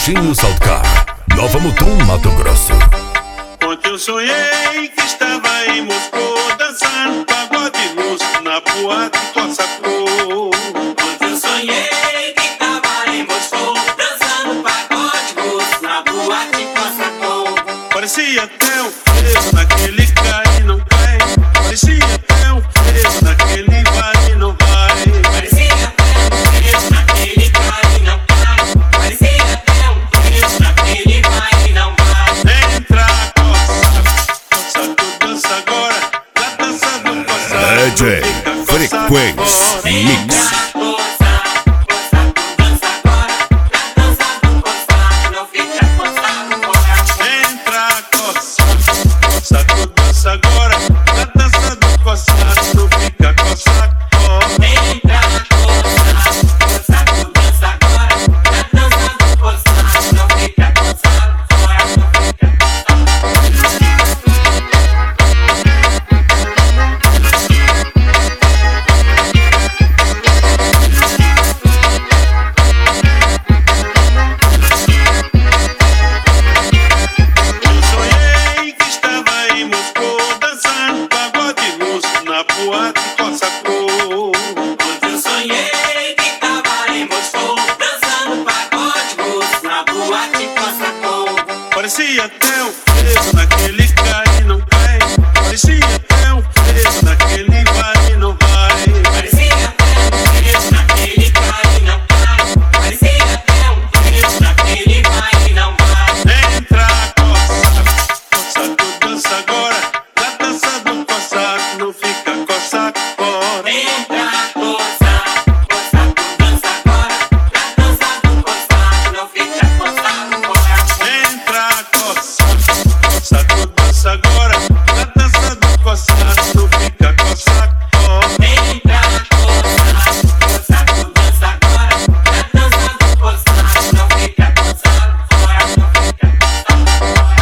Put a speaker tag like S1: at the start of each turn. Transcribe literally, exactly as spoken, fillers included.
S1: Vizinho Saltcar, Nova Mutum, Mato Grosso.
S2: Ontem eu sonhei que estava em Moscou, dançando pagode russo na boate Cossacô.
S3: Ontem eu sonhei que estava em Moscou, dançando pagode russo na boate Cossacô.
S2: Parecia até um peso naquele cai e não cai. Parecia até um peso naquele vai e não vai.
S3: Parecia até um peso naquele cai e não cai. Parecia até um peso naquele vai e não vai.
S2: Entra, Cossacô, dança agora, na dança do Cossacô.
S1: D J Frequência Mix.